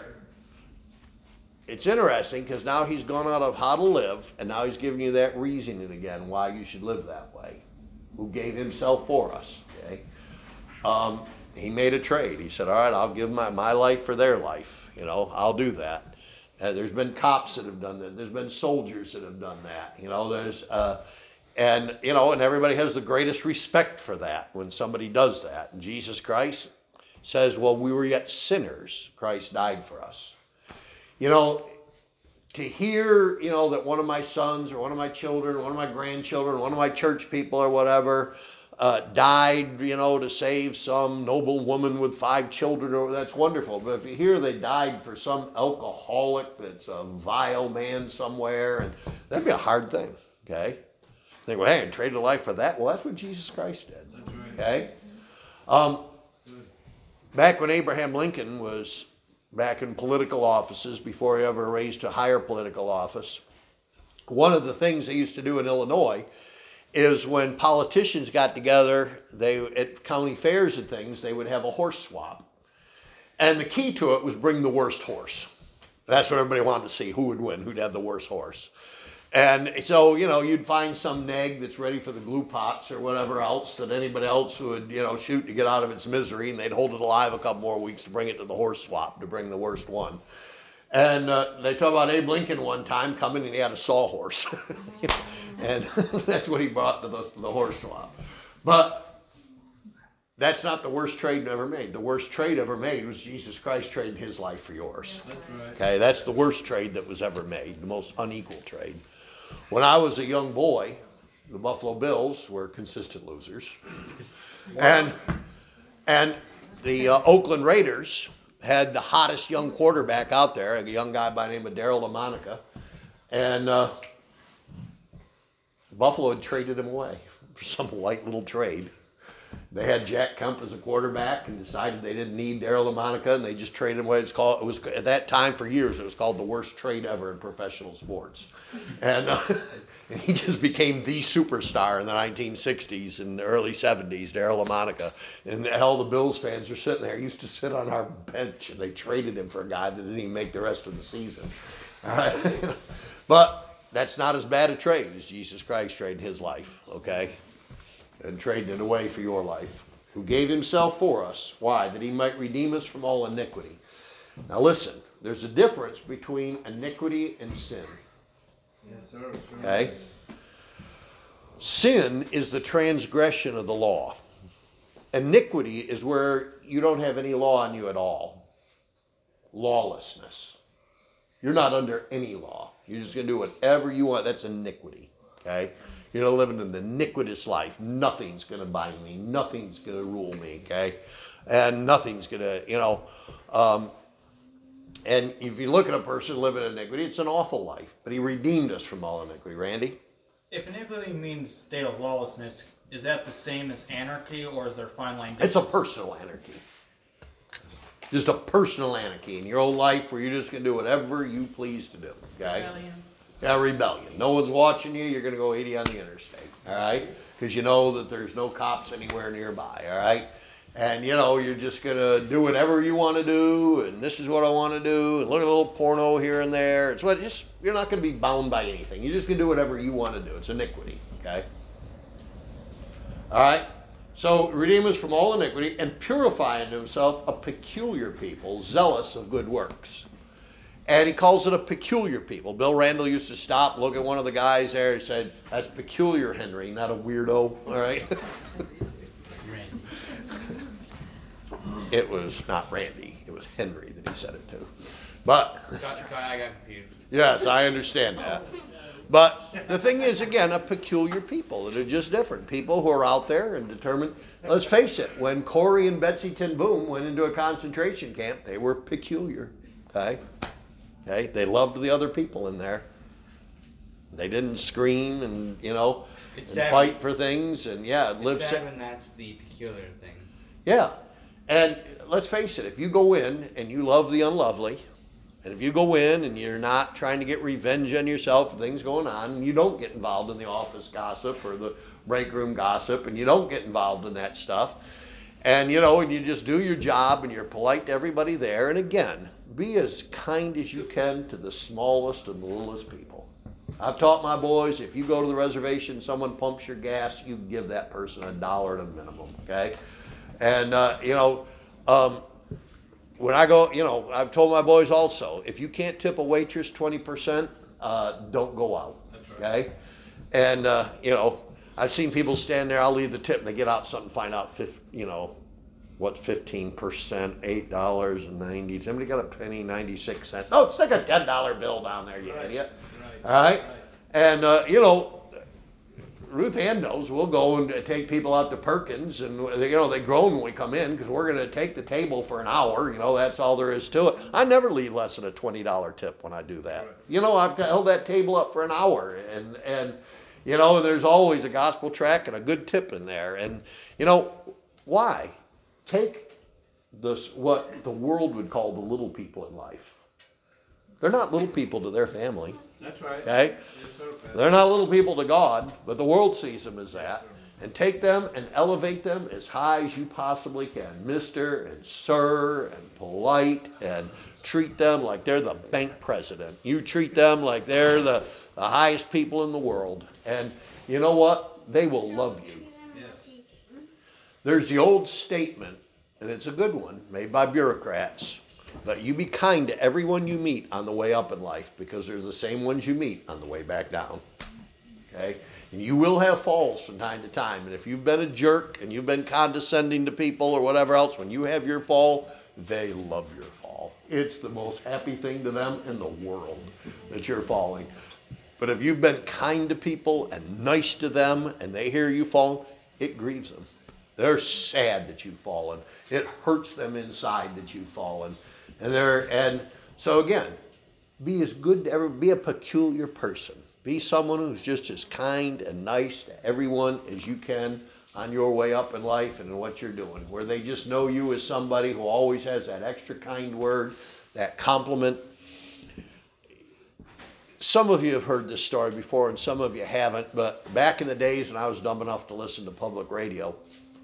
it's interesting because now he's gone out of how to live and now he's giving you that reasoning again why you should live that way. Who gave himself for us. Okay? He made a trade. He said, all right, I'll give my life for their life. I'll do that. There's been cops that have done that. There's been soldiers that have done that. And everybody has the greatest respect for that when somebody does that. And Jesus Christ says, well, we were yet sinners. Christ died for us. To hear, that one of my sons or one of my children, one of my grandchildren, one of my church people or whatever died, to save some noble woman with 5 children, that's wonderful. But if you hear they died for some alcoholic that's a vile man somewhere, and that'd be a hard thing, okay? Think, well, hey, I traded a life for that. Well, that's what Jesus Christ did, okay? Back when Abraham Lincoln was back in political offices, before he ever raised to higher political office, one of the things they used to do in Illinois is when politicians got together, at county fairs and things, they would have a horse swap. And the key to it was bring the worst horse. That's what everybody wanted to see, who would win, who'd have the worst horse. And so, you'd find some neg that's ready for the glue pots or whatever else that anybody else would, shoot to get out of its misery, and they'd hold it alive a couple more weeks to bring it to the horse swap, to bring the worst one. And they talk about Abe Lincoln one time coming, and he had a sawhorse. And that's what he brought to the horse swap. But that's not the worst trade ever made. The worst trade ever made was Jesus Christ trading his life for yours. That's right. Okay, that's the worst trade that was ever made, the most unequal trade. When I was a young boy, the Buffalo Bills were consistent losers. And the Oakland Raiders had the hottest young quarterback out there, a young guy by the name of Darryl LaMonica. And Buffalo had traded him away for some light little trade. They had Jack Kemp as a quarterback and decided they didn't need Darryl LaMonica, and they just traded him away. It was at that time for years, it was called the worst trade ever in professional sports. And he just became the superstar in the 1960s and the early 70s, Darryl LaMonica. And all the Bills fans are sitting there. He used to sit on our bench, and they traded him for a guy that didn't even make the rest of the season. All right? But that's not as bad a trade as Jesus Christ trading his life, okay? And trading it away for your life, who gave himself for us. Why? That he might redeem us from all iniquity. Now listen, there's a difference between iniquity and sin. Yes, sir. Sure. Okay? Sin is the transgression of the law. Iniquity is where you don't have any law on you at all. Lawlessness. You're not under any law. You're just going to do whatever you want. That's iniquity. Okay? You're living an iniquitous life. Nothing's going to bind me. Nothing's going to rule me, okay? And nothing's going to, and if you look at a person living in iniquity, it's an awful life. But he redeemed us from all iniquity. Randy? If iniquity means state of lawlessness, is that the same as anarchy, or is there a fine line It's a difference? personal anarchy. Just a personal anarchy in your own life where you're just going to do whatever you please to do, okay? Yeah, rebellion. No one's watching you. You're going to go 80 on the interstate, all right? Because you know that there's no cops anywhere nearby, all right? And, you're just going to do whatever you want to do, and this is what I want to do, and look at a little porno here and there. You're not going to be bound by anything. You're just going to do whatever you want to do. It's iniquity, okay? All right? So, redeem us from all iniquity and purify unto himself a peculiar people, zealous of good works. And he calls it a peculiar people. Bill Randall used to stop, look at one of the guys there, and said, "That's peculiar, Henry, not a weirdo." All right? It was not Randy. It was Henry that he said it to. But, Sorry, I got confused. yes, I understand that. But the thing is, again, a peculiar people that are just different. People who are out there and determined. Let's face it, when Corey and Betsy Ten Boom went into a concentration camp, they were peculiar. Okay? Okay, they loved the other people in there. They didn't scream and It's and sad fight for things and live. It's sad when that's the peculiar thing. Yeah, and let's face it. If you go in and you love the unlovely, and if you go in and you're not trying to get revenge on yourself, things going on, and you don't get involved in the office gossip or the break room gossip, and you don't get involved in that stuff, and and you just do your job and you're polite to everybody there, and again, be as kind as you can to the smallest and the littlest people. I've taught my boys, if you go to the reservation, someone pumps your gas, you give that person $1 at a minimum, okay? And, when I go, I've told my boys also, if you can't tip a waitress 20%, don't go out, okay? And, I've seen people stand there, I'll leave the tip, and they get out something, find out, 15%, $8.90. Somebody got a penny, 96 cents. Oh, stick a $10 bill down there, you idiot. All right? And, Ruth Ann knows we'll go and take people out to Perkins, and, they groan when we come in because we're going to take the table for an hour. That's all there is to it. I never leave less than a $20 tip when I do that. I've held that table up for an hour, and there's always a gospel tract and a good tip in there. And, why? Take what the world would call the little people in life. They're not little people to their family. That's right. Okay? Yes, sir, Pastor. They're not little people to God, but the world sees them as that. And take them and elevate them as high as you possibly can. Mr. and Sir and polite, and treat them like they're the bank president. You treat them like they're the the highest people in the world. And you know what? They will love you. There's the old statement, and it's a good one, made by bureaucrats, but you be kind to everyone you meet on the way up in life, because they're the same ones you meet on the way back down. Okay? And you will have falls from time to time. And if you've been a jerk and you've been condescending to people or whatever else, when you have your fall, they love your fall. It's the most happy thing to them in the world that you're falling. But if you've been kind to people and nice to them and they hear you fall, it grieves them. They're sad that you've fallen. It hurts them inside that you've fallen. And so again, be as good to everyone, be a peculiar person. Be someone who's just as kind and nice to everyone as you can on your way up in life and in what you're doing, where they just know you as somebody who always has that extra kind word, that compliment. Some of you have heard this story before and some of you haven't, but back in the days when I was dumb enough to listen to public radio,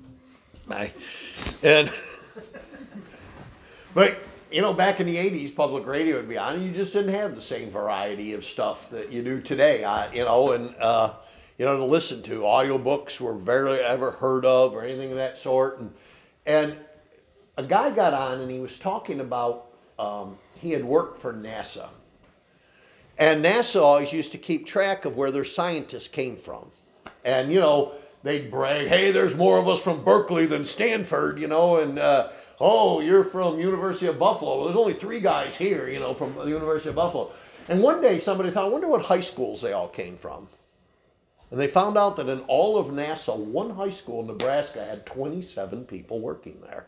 but you know, back in the 80s, public radio would be on, and you just didn't have the same variety of stuff that you do today, to listen to. Audiobooks were barely ever heard of or anything of that sort. And a guy got on, and he was talking about, he had worked for NASA. And NASA always used to keep track of where their scientists came from. And, they'd brag, hey, there's more of us from Berkeley than Stanford, oh, you're from University of Buffalo. Well, there's only 3 guys here, from the University of Buffalo. And one day somebody thought, I wonder what high schools they all came from. And they found out that in all of NASA, one high school in Nebraska had 27 people working there.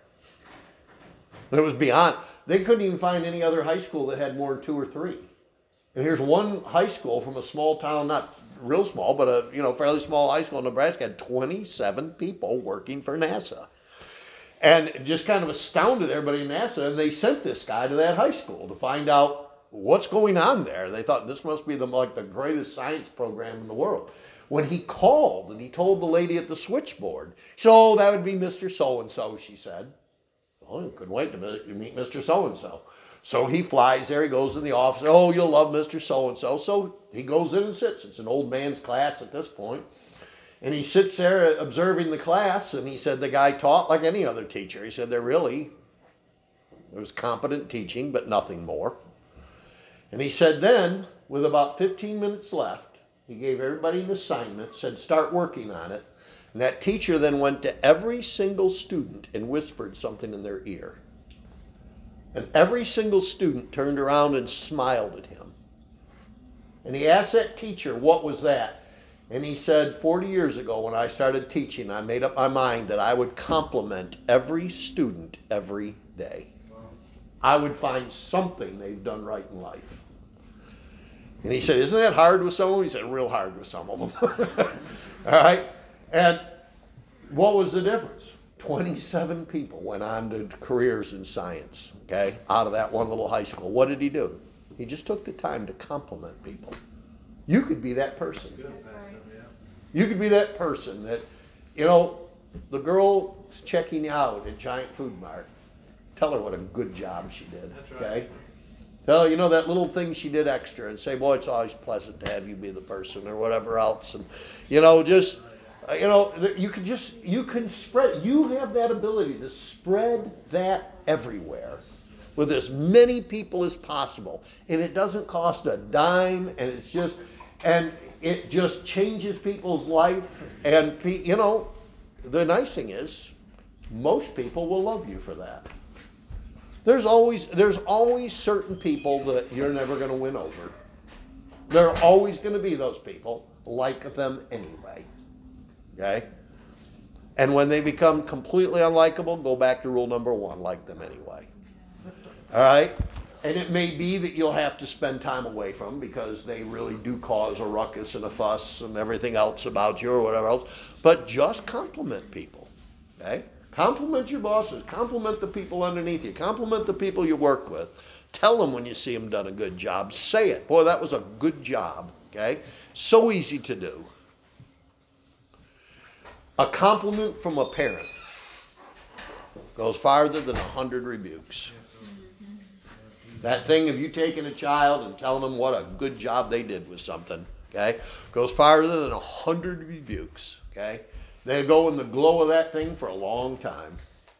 And it was beyond, they couldn't even find any other high school that had more than 2 or 3. And here's one high school from a small town, not real small, but a fairly small high school in Nebraska had 27 people working for NASA. And it just kind of astounded everybody in NASA, and they sent this guy to that high school to find out what's going on there. They thought this must be the greatest science program in the world. When he called and he told the lady at the switchboard, so that would be Mr. So-and-so, she said. Well, he couldn't wait to meet Mr. So-and-so. So he flies there, he goes in the office, oh, you'll love Mr. So-and-so. So he goes in and sits. It's an old man's class at this point. And he sits there observing the class, and he said the guy taught like any other teacher. He said it was competent teaching, but nothing more. And he said then, with about 15 minutes left, he gave everybody an assignment, said start working on it. And that teacher then went to every single student and whispered something in their ear. And every single student turned around and smiled at him. And he asked that teacher, what was that? And he said, 40 years ago when I started teaching, I made up my mind that I would compliment every student every day. I would find something they've done right in life. And he said, isn't that hard with some of them? He said, real hard with some of them. All right? And what was the difference? 27 people went on to careers in science, okay, out of that one little high school. What did he do? He just took the time to compliment people. You could be that person. You could be that person that, the girl's checking you out at Giant Food Mart. Tell her what a good job she did, okay? Tell her, that little thing she did extra and say, boy, it's always pleasant to have you be the person or whatever else. And, you can spread, you have that ability to spread that everywhere with as many people as possible. And it doesn't cost a dime, and it just changes people's life. And, the nice thing is, most people will love you for that. There's always certain people that you're never going to win over. There are always going to be those people. Like them anyway. Okay? And when they become completely unlikable, go back to rule number 1, like them anyway. All right? And it may be that you'll have to spend time away from them because they really do cause a ruckus and a fuss and everything else about you or whatever else. But just compliment people. Okay? Compliment your bosses. Compliment the people underneath you. Compliment the people you work with. Tell them when you see them done a good job. Say it. Boy, that was a good job. Okay? So easy to do. A compliment from a parent goes farther than 100 rebukes. That thing of you taking a child and telling them what a good job they did with something, okay, goes farther than 100 rebukes, okay? They go in the glow of that thing for a long time.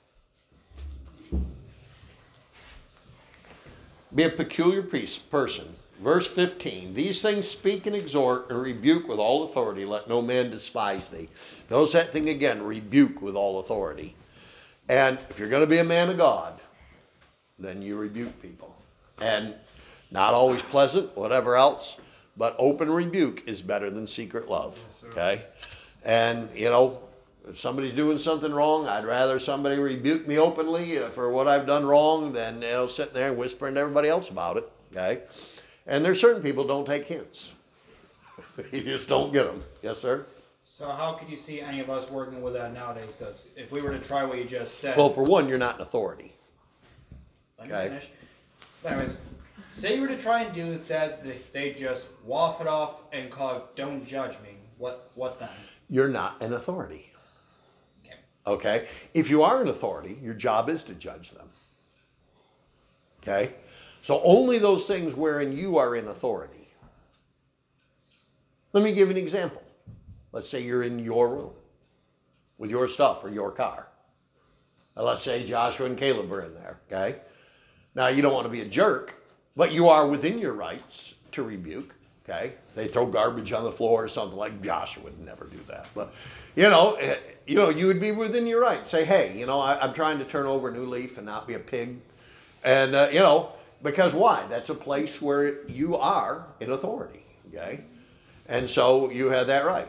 Be a peculiar person. Verse 15, these things speak and exhort and rebuke with all authority. Let no man despise thee. Notice that thing again, rebuke with all authority. And if you're going to be a man of God, then you rebuke people. And not always pleasant, whatever else, but open rebuke is better than secret love. Okay? And, you know, if somebody's doing something wrong, I'd rather somebody rebuke me openly for what I've done wrong than, you know, sitting there and whispering to everybody else about it. Okay? And there's certain people don't take hints. You just don't get them. Yes, sir? So how could you see any of us working with that nowadays? Because if we were to try what you just said... Well, for one, you're not an authority. Let me finish. Anyways, say you were to try and do that, they just waff it off and call it, don't judge me. What then? You're not an authority. Okay. Okay? If you are an authority, your job is to judge them. Okay? So only those things wherein you are in authority. Let me give you an example. Let's say you're in your room with your stuff or your car. Now let's say Joshua and Caleb are in there, okay? Now you don't want to be a jerk, but you are within your rights to rebuke, okay? They throw garbage on the floor or something, like Joshua would never do that. But, you would be within your rights. Say, hey, I'm trying to turn over a new leaf and not be a pig. And, because why? That's a place where you are in authority, okay? And so you have that right.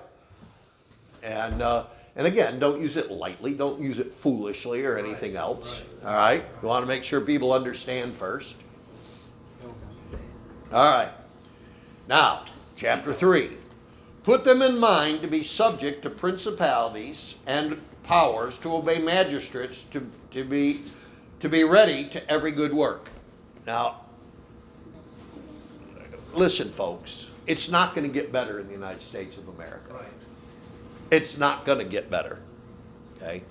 And again, don't use it lightly. Don't use it foolishly or anything else. Right. All right? You want to make sure people understand first. All right. Now, chapter 3. Put them in mind to be subject to principalities and powers, to obey magistrates, to be ready to every good work. Now, listen, folks. It's not going to get better in the United States of America. Right. It's not going to get better. Okay?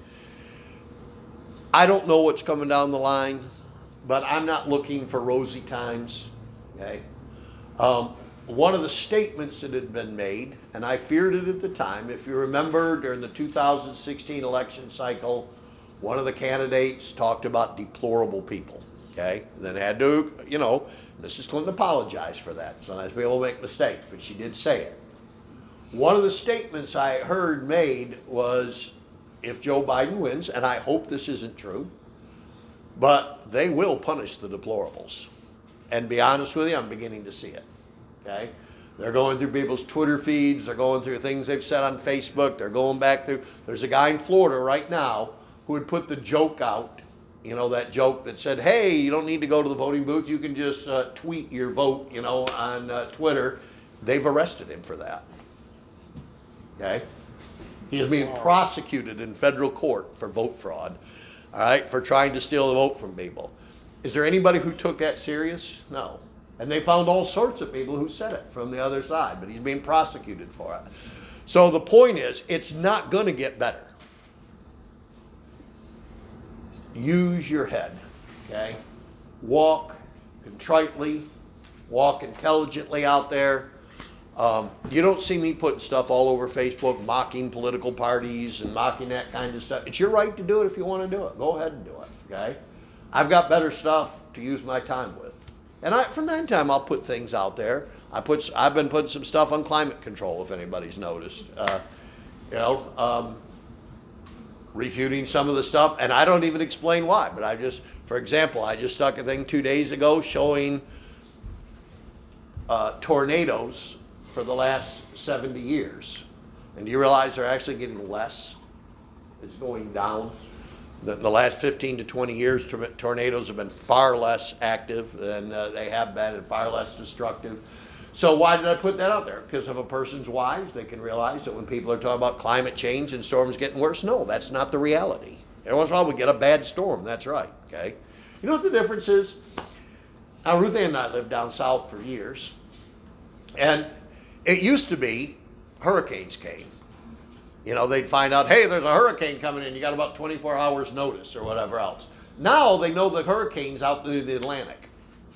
I don't know what's coming down the line, but I'm not looking for rosy times. Okay? One of the statements that had been made, and I feared it at the time, if you remember during the 2016 election cycle, one of the candidates talked about deplorable people. Okay? And then had to, Mrs. Clinton apologized for that. Sometimes people make mistakes, but she did say it. One of the statements I heard made was, if Joe Biden wins, and I hope this isn't true, but they will punish the deplorables. And be honest with you, I'm beginning to see it. Okay? They're going through people's Twitter feeds. They're going through things they've said on Facebook. They're going back through. There's a guy in Florida right now who would put the joke out, that joke that said, hey, you don't need to go to the voting booth. You can just tweet your vote, on Twitter. They've arrested him for that. Okay? He is being prosecuted in federal court for vote fraud, all right, for trying to steal the vote from people. Is there anybody who took that serious? No. And they found all sorts of people who said it from the other side, but he's being prosecuted for it. So the point is, it's not going to get better. Use your head, okay? Walk contritely, walk intelligently out there. You don't see me putting stuff all over Facebook, mocking political parties and mocking that kind of stuff. It's your right to do it if you want to do it. Go ahead and do it, okay? I've got better stuff to use my time with. And from time to time, I'll put things out there. I've been putting some stuff on climate control, if anybody's noticed. Refuting some of the stuff, and I don't even explain why, but for example, I just stuck a thing 2 days ago showing tornadoes for the last 70 years. And do you realize they're actually getting less? It's going down. The last 15 to 20 years, tornadoes have been far less active than they have been and far less destructive. So why did I put that out there? Because if a person's wise, they can realize that when people are talking about climate change and storms getting worse, no, that's not the reality. Every once in a while we get a bad storm, that's right, okay? You know what the difference is? Now, Ruth Ann and I lived down south for years, and it used to be hurricanes came. They'd find out, hey, there's a hurricane coming in, you got about 24 hours notice or whatever else. Now they know that hurricane's out through the Atlantic.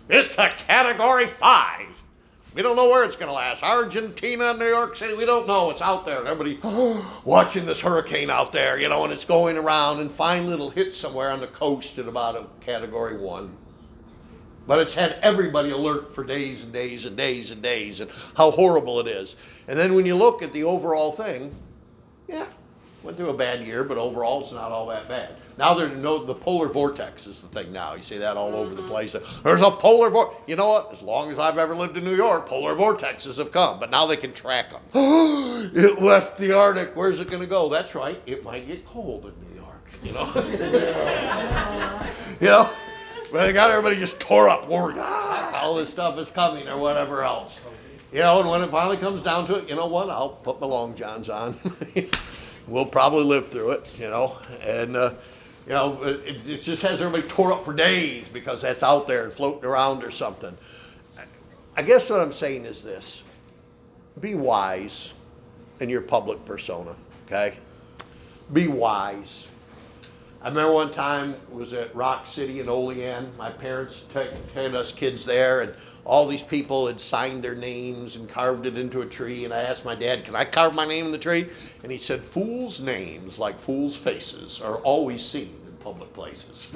It's a Category 5. We don't know where it's going to last. Argentina, New York City, we don't know. It's out there. Everybody watching this hurricane out there, you know, and it's going around, and finally it'll hit somewhere on the coast at about a Category 1. But it's had everybody alert for days and days and days and days, and how horrible it is. And then when you look at the overall thing, yeah, went through a bad year, but overall it's not all that bad. Now the polar vortex is the thing now. You see that all over the place. There's a polar vortex. You know what? As long as I've ever lived in New York, polar vortexes have come, but now they can track them. It left the Arctic. Where's it going to go? That's right. It might get cold in New York, you know. You know? But they got everybody just tore up, worried. All this stuff is coming or whatever else. You know, and when it finally comes down to it, you know what? I'll put my long johns on. We'll probably live through it, you know. And, you know, it just has everybody tore up for days because that's out there and floating around or something. I guess what I'm saying is this. Be wise in your public persona, okay? Be wise. I remember one time it was at Rock City in Olean. My parents had us kids there, and all these people had signed their names and carved it into a tree. And I asked my dad, can I carve my name in the tree? And he said, fools' names, like fools' faces, are always seen in public places.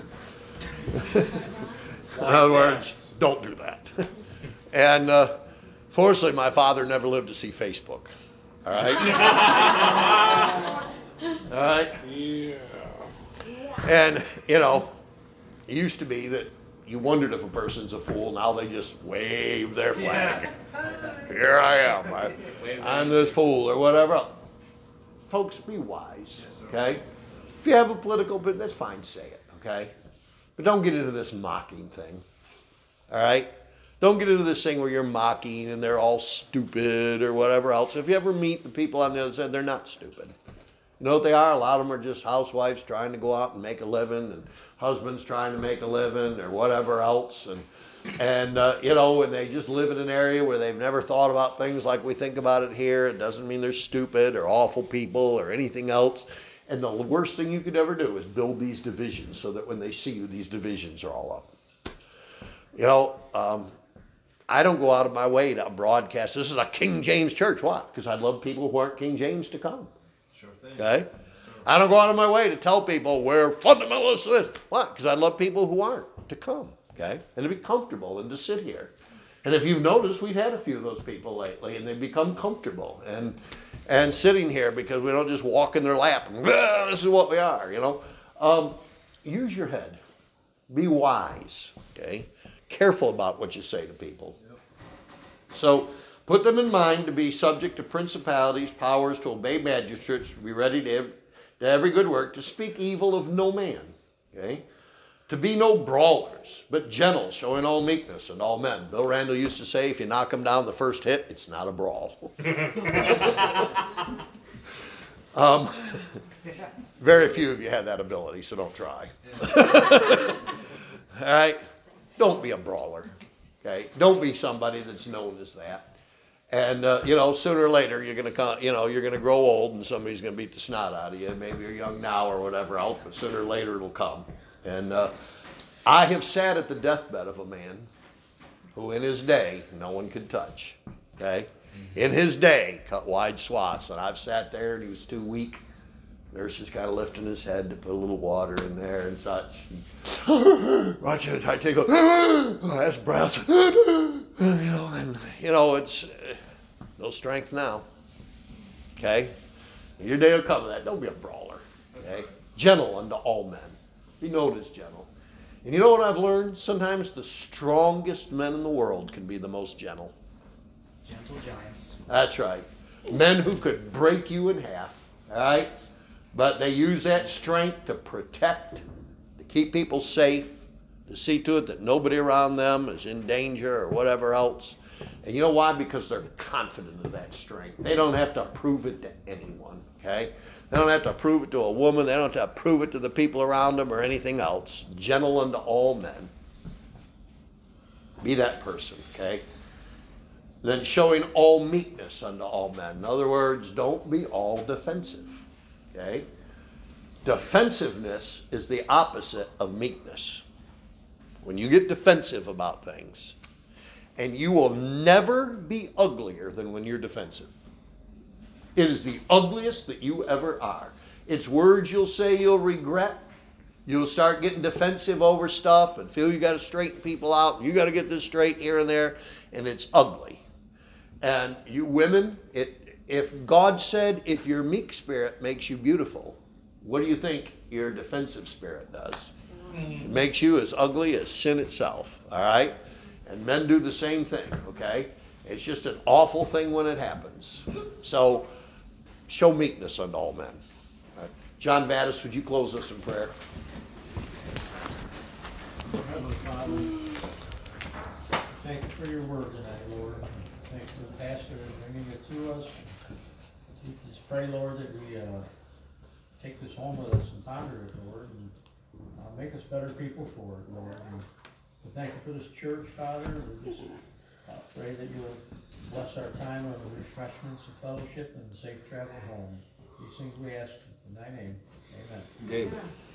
In other words, don't do that. And fortunately, my father never lived to see Facebook. All right? All right? Yeah. And, you know, it used to be that you wondered if a person's a fool. Now they just wave their flag. Yeah. Here I am. I'm this fool or whatever. Folks, be wise, okay? If you have a political opinion, that's fine, say it, okay? But don't get into this mocking thing, all right? Don't get into this thing where you're mocking and they're all stupid or whatever else. If you ever meet the people on the other side, they're not stupid. You know what they are? A lot of them are just housewives trying to go out and make a living, and husbands trying to make a living, or whatever else. And you know, and they just live in an area where they've never thought about things like we think about it here. It doesn't mean they're stupid or awful people or anything else. And the worst thing you could ever do is build these divisions so that when they see you, these divisions are all up. You know, I don't go out of my way to broadcast. This is a King James church. Why? Because I love people who aren't King James to come. Sure thing. Okay? I don't go out of my way to tell people we're fundamentalists of this. Why? Because I love people who aren't to come. Okay? And to be comfortable and to sit here. And if you've noticed, we've had a few of those people lately, and they've become comfortable and sitting here because we don't just walk in their lap and this is what we are, you know. Use your head. Be wise. Okay? Careful about what you say to people. So put them in mind to be subject to principalities, powers, to obey magistrates, to be ready to every good work, to speak evil of no man. Okay? To be no brawlers, but gentle, showing all meekness and all men. Bill Randall used to say, if you knock them down the first hit, it's not a brawl. Very few of you have that ability, so don't try. All right? Don't be a brawler. Okay? Don't be somebody that's known as that. And, you know, sooner or later, you're going to grow old and somebody's going to beat the snot out of you. Maybe you're young now or whatever else, but sooner or later it'll come. And I have sat at the deathbed of a man who in his day no one could touch. Okay? In his day, cut wide swaths. And I've sat there and he was too weak. Nurse just kind of lifting his head to put a little water in there and such. Watching it, I take a last breath. It's no strength now. Okay? Your day will come of that. Don't be a brawler. Okay? Gentle unto all men. Be known as gentle. And you know what I've learned? Sometimes the strongest men in the world can be the most gentle. Gentle giants. That's right. Men who could break you in half. All right? But they use that strength to protect, to keep people safe, to see to it that nobody around them is in danger or whatever else. And you know why? Because they're confident of that strength. They don't have to prove it to anyone, okay? They don't have to prove it to a woman. They don't have to prove it to the people around them or anything else. Gentle unto all men. Be that person, okay? Then showing all meekness unto all men. In other words, don't be all defensive, okay? Defensiveness is the opposite of meekness. when you get defensive about things, and you will never be uglier than when you're defensive. It is the ugliest that you ever are. It's words you'll say you'll regret. You'll start getting defensive over stuff and feel you got to straighten people out, and you got to get this straight here and there, and it's ugly. And you women, if God said, if your meek spirit makes you beautiful, what do you think your defensive spirit does? It makes you as ugly as sin itself, all right? And men do the same thing, okay? It's just an awful thing when it happens. So, show meekness unto all men. All right. John Vadas, would you close us in prayer? Heavenly Father, thank you for your word tonight, Lord. Thank you for the pastor bringing it to us. We just pray, Lord, that we take this home with us and ponder it, Lord, and make us better people for it, Lord. And we thank you for this church, Father. We just pray that you'll bless our time of the refreshments and fellowship and safe travel home. These things we ask in thy name. Amen. Amen.